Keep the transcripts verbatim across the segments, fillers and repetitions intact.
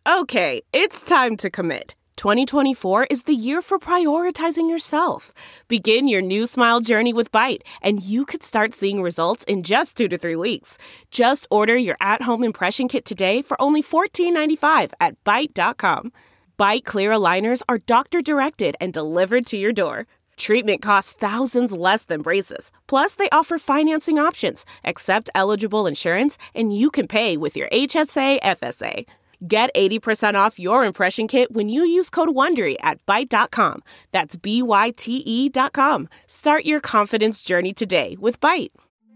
Okay, it's time to commit. twenty twenty-four is the year for prioritizing yourself. Begin your new smile journey with Byte, and you could start seeing results in just two to three weeks. Just order your at-home impression kit today for only fourteen ninety-five at byte dot com. Byte clear aligners are doctor-directed and delivered to your door. Treatment costs thousands less than braces. Plus, they offer financing options, accept eligible insurance, and you can pay with your H S A F S A. Get eighty percent off your impression kit when you use code WONDERY at byte dot com. That's B Y T E dot com. Start your confidence journey today with Byte.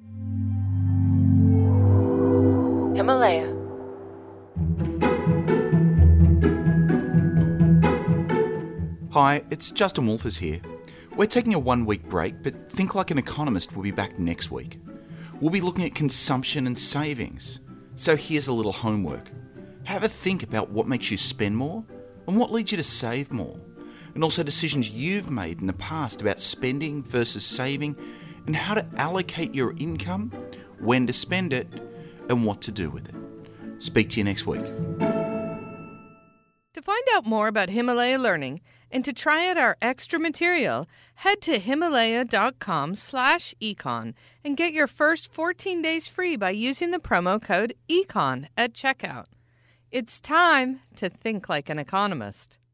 Himalaya. Hi, it's Justin Wolfers here. We're taking a one-week break, but Think Like an Economist will be back next week. We'll be looking at consumption and savings. So here's a little homework. Have a think about what makes you spend more and what leads you to save more. And also decisions you've made in the past about spending versus saving and how to allocate your income, when to spend it, and what to do with it. Speak to you next week. To find out more about Himalaya Learning and to try out our extra material, head to himalaya.com slash econ and get your first fourteen days free by using the promo code ECON at checkout. It's time to think like an economist.